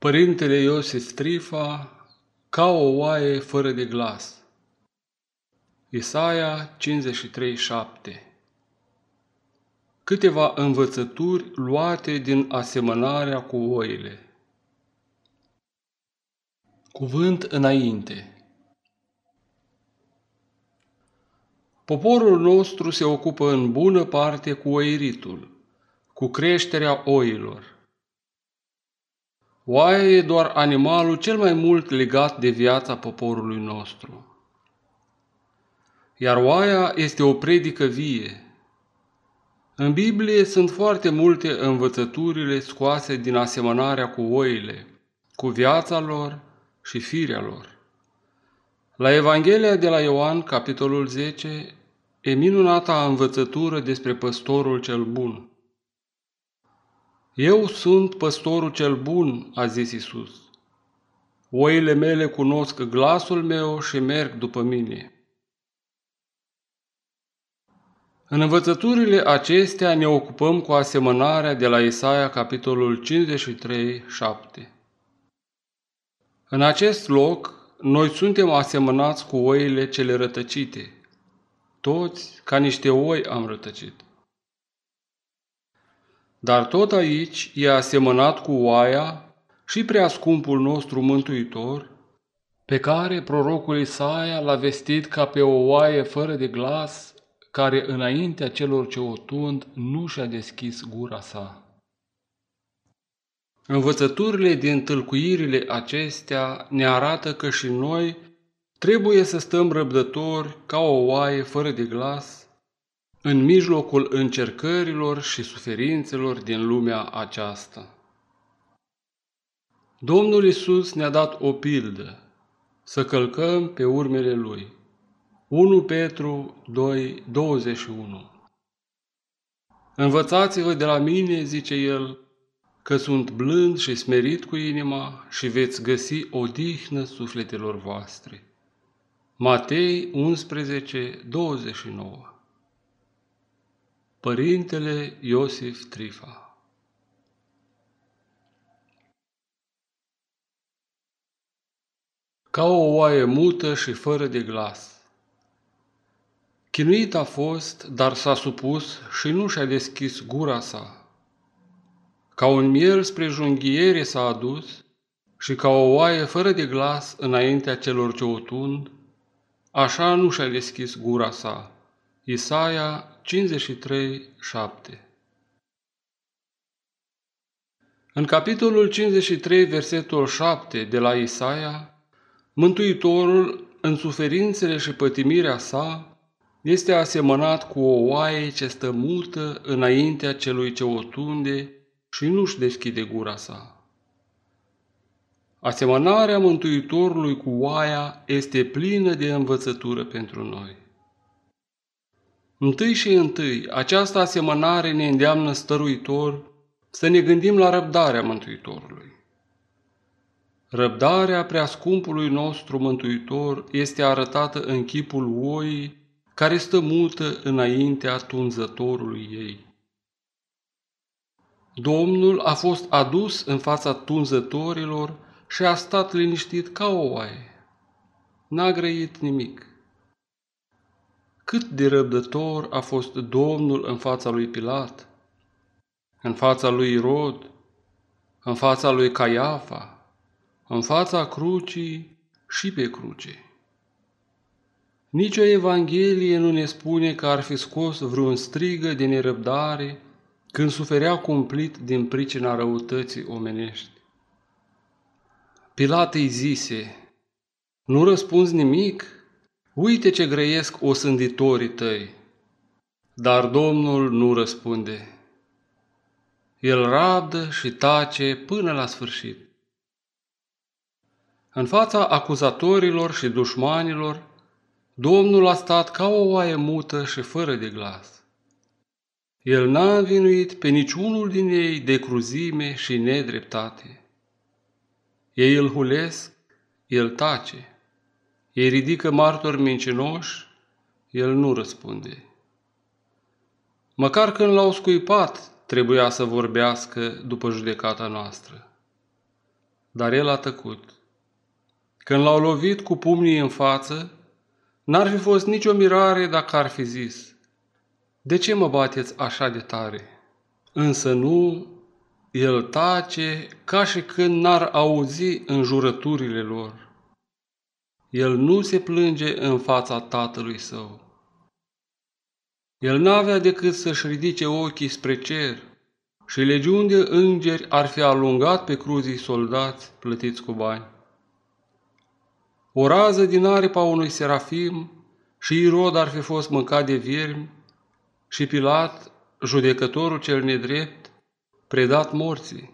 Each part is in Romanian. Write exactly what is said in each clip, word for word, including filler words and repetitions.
Părintele Iosif Trifa, ca o oaie fără de glas. Isaia cincizeci și trei șapte. Câteva învățături luate din asemănarea cu oile. Cuvânt înainte. Poporul nostru se ocupă în bună parte cu oiritul, cu creșterea oilor. Oaia e doar animalul cel mai mult legat de viața poporului nostru. Iar oaia este o predică vie. În Biblie sunt foarte multe învățăturile scoase din asemănarea cu oile, cu viața lor și firea lor. La Evanghelia de la Ioan, capitolul zece, e minunata învățătură despre păstorul cel bun. Eu sunt păstorul cel bun, a zis Iisus. Oile mele cunosc glasul meu și merg după mine. În învățăturile acestea ne ocupăm cu asemănarea de la Isaia, capitolul cincizeci și trei șapte. În acest loc, noi suntem asemănați cu oile cele rătăcite. Toți, ca niște oi, am rătăcit. Dar tot aici e asemănat cu oaia și prea scumpul nostru Mântuitor, pe care prorocul Isaia l-a vestit ca pe o oaie fără de glas, care înaintea celor ce o tund nu și-a deschis gura sa. Învățăturile din tâlcuirile acestea ne arată că și noi trebuie să stăm răbdători ca o oaie fără de glas în mijlocul încercărilor și suferințelor din lumea aceasta. Domnul Iisus ne-a dat o pildă, să călcăm pe urmele Lui. unu Petru doi douăzeci și unu. Învățați-vă de la mine, zice El, că sunt blând și smerit cu inima și veți găsi odihnă sufletelor voastre. Matei unsprezece douăzeci și nouă. Părintele Iosif Trifa. Ca o oaie mută și fără de glas. Chinuit a fost, dar s-a supus și nu și-a deschis gura sa. Ca un miel spre junghiere s-a adus și ca o oaie fără de glas înaintea celor ce o tund, așa nu și-a deschis gura sa. Isaia cincizeci și trei șapte. În capitolul cincizeci și trei, versetul șapte de la Isaia, Mântuitorul, în suferințele și pătimirea sa, este asemănat cu o oaie ce stă mută înaintea celui ce o tunde și nu-și deschide gura sa. Asemănarea Mântuitorului cu oaia este plină de învățătură pentru noi. Întâi și întâi, această asemănare ne îndeamnă stăruitor să ne gândim la răbdarea Mântuitorului. Răbdarea preascumpului nostru Mântuitor este arătată în chipul oii care stă mută înaintea tunzătorului ei. Domnul a fost adus în fața tunzătorilor și a stat liniștit ca o oaie. N-a grăit nimic. Cât de răbdător a fost Domnul în fața lui Pilat, în fața lui Irod, în fața lui Caiafa, în fața crucii și pe cruce. Nici o evanghelie nu ne spune că ar fi scos vreun strigă de nerăbdare când suferea cumplit din pricina răutății omenești. Pilat îi zise: nu răspunzi nimic? Uite ce grăiesc osânditorii tăi. Dar Domnul nu răspunde. El rabdă și tace până la sfârșit. În fața acuzatorilor și dușmanilor, Domnul a stat ca o oaie mută și fără de glas. El n-a învinuit pe niciunul din ei de cruzime și nedreptate. Ei îl hulesc, el tace. Ei ridică martori mincinoși, el nu răspunde. Măcar când l-au scuipat, trebuia să vorbească după judecata noastră. Dar el a tăcut. Când l-au lovit cu pumnii în față, n-ar fi fost nicio mirare dacă ar fi zis: de ce mă bateți așa de tare? Însă nu, el tace ca și când n-ar auzi înjurăturile lor. El nu se plânge în fața tatălui său. El n-avea decât să-și ridice ochii spre cer și legiuni de îngeri ar fi alungat pe cruzii soldați plătiți cu bani. O rază din aripa unui serafim și Irod ar fi fost mâncat de viermi și Pilat, judecătorul cel nedrept, predat morții.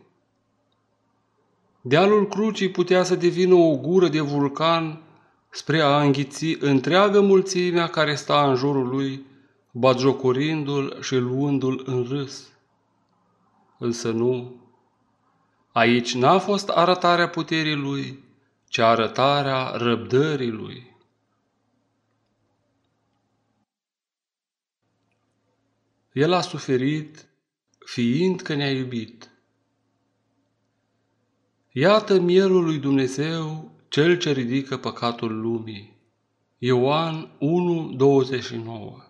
Dealul crucii putea să devină o gură de vulcan spre a înghiți întreagă mulțimea care sta în jurul lui, batjocorindu-l și luându-l în râs. Însă nu, aici n-a fost arătarea puterii lui, ci arătarea răbdării lui. El a suferit fiind că ne-a iubit. Iată mielul lui Dumnezeu, cel ce ridică păcatul lumii. Ioan unu, douăzeci și nouă.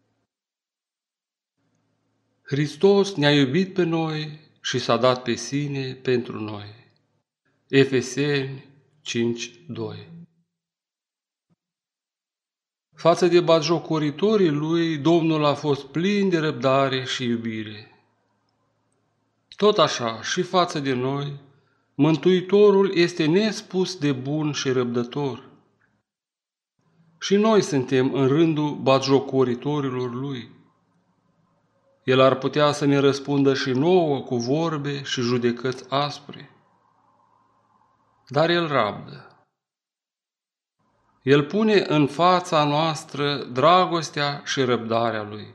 Hristos ne-a iubit pe noi și s-a dat pe sine pentru noi. Efeseni cinci, doi. Față de batjocoritorii lui, Domnul a fost plin de răbdare și iubire. Tot așa, și față de noi, Mântuitorul este nespus de bun și răbdător. Și noi suntem în rândul batjocoritorilor lui. El ar putea să ne răspundă și nouă cu vorbe și judecăți aspre. Dar el rabdă. El pune în fața noastră dragostea și răbdarea lui.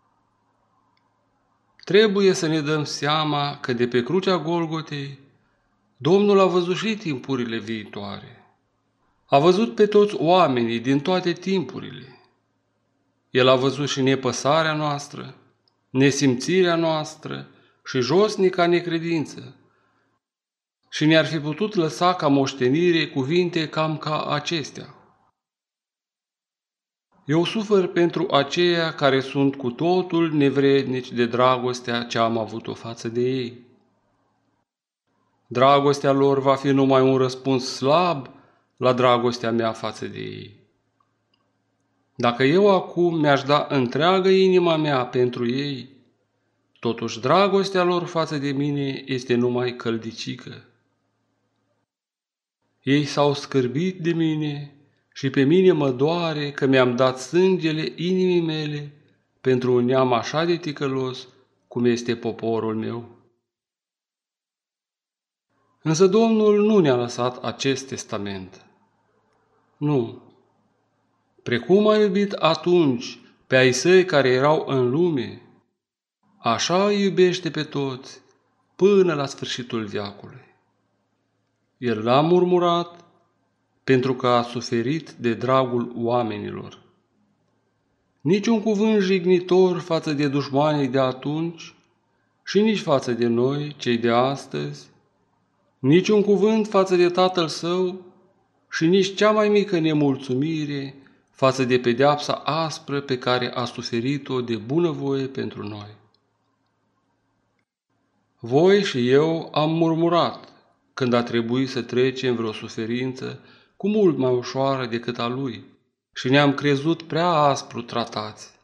Trebuie să ne dăm seama că de pe crucea Golgotei Domnul a văzut și timpurile viitoare. A văzut pe toți oamenii din toate timpurile. El a văzut și nepăsarea noastră, nesimțirea noastră și josnica necredință. Și ne-ar fi putut lăsa ca moștenire cuvinte cam ca acestea: eu sufăr pentru aceia care sunt cu totul nevrednici de dragostea ce am avut-o față de ei. Dragostea lor va fi numai un răspuns slab la dragostea mea față de ei. Dacă eu acum mi-aș da întreagă inima mea pentru ei, totuși dragostea lor față de mine este numai căldicică. Ei s-au scârbit de mine și pe mine mă doare că mi-am dat sângele inimii mele pentru un neam așa de ticălos cum este poporul meu. Însă Domnul nu ne-a lăsat acest testament. Nu. Precum a iubit atunci pe ai săi care erau în lume, așa îi iubește pe toți până la sfârșitul veacului. El l-a murmurat pentru că a suferit de dragul oamenilor. Niciun cuvânt jignitor față de dușmanii de atunci și nici față de noi, cei de astăzi, niciun cuvânt față de tatăl său și nici cea mai mică nemulțumire față de pedeapsa aspră pe care a suferit-o de bunăvoie pentru noi. Voi și eu am murmurat când a trebuit să trecem vreo suferință cu mult mai ușoară decât a lui și ne-am crezut prea aspru tratați.